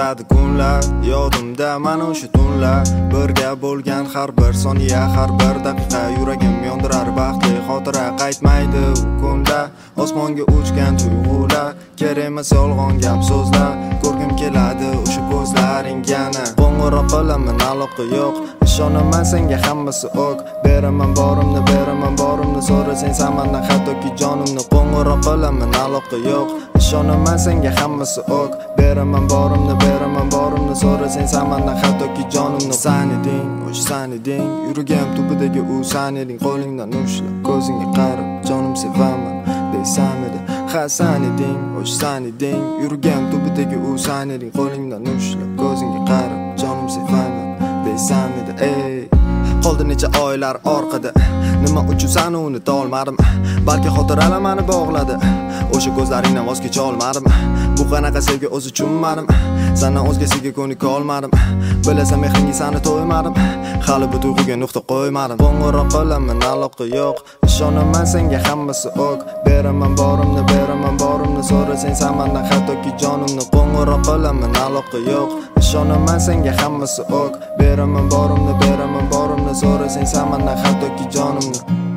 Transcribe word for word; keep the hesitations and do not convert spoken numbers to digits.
keladi kunlar, yodimda mana o'sha tunlar. Birga bo'lgan har bir soniya, har bir daqiqa yuragim yondirar baxtli xotira. Qaytmaydi u kunda osmonga uchgan tuyg'ular, kerak emas yolg'on gap so'zlar. Ko'rgim keladi o'sha ko'zlaring yana. Qo'ng'iroq qilaman, aloqa yo'q, ishonaman senga hammasi ok. Beraman borimni, beraman borimni, so'rasang sen mendan hattoki jonimni. Qo'ng'iroq qilaman, aloqa yo'q, ishonaman senga hammasi ok. Beraman borimni, beraman borimni, so'rasang sen mendan hattoki jonimni. Sen eding, o'sha sen eding, yuragim tubidagi u sen eding. Qo'lingdan ushlab, ko'zingga qarab, jonim sevaman deysan edi. Ha sen eding, o'sha sen eding, yuragim tubidagi u sen eding. Qo'lingdan ushlab, ko'zingga qarab, jonim sevaman deysan edi. Ey, qoldi necha oylar orqada, nima uchun seni unuta olmadim? Balki xotiralar meni bog'ladi, o'sha ko'zlaringdan voz kecha olmadim. Bu qanaqa sevgi o'zi tushunmadim, sendan o'zgasiga ko'nika olmadim. Bilasan mehringga seni to'ymadim, hali bu tuyg'uga nuqta qo'ymadim. Qo'ng'iroq qilaman, aloqa yo'q, ishonaman senga hammasi ok. Beraman borimni, beraman borimni, so'rasang sen mendan hattoki jonimni. Qo'ng'iroq qilaman, aloqa yo'q, ishonaman senga hammasi ok. Beraman borimni, beraman borimni, so'rasang sen mendan hattoki jonimni.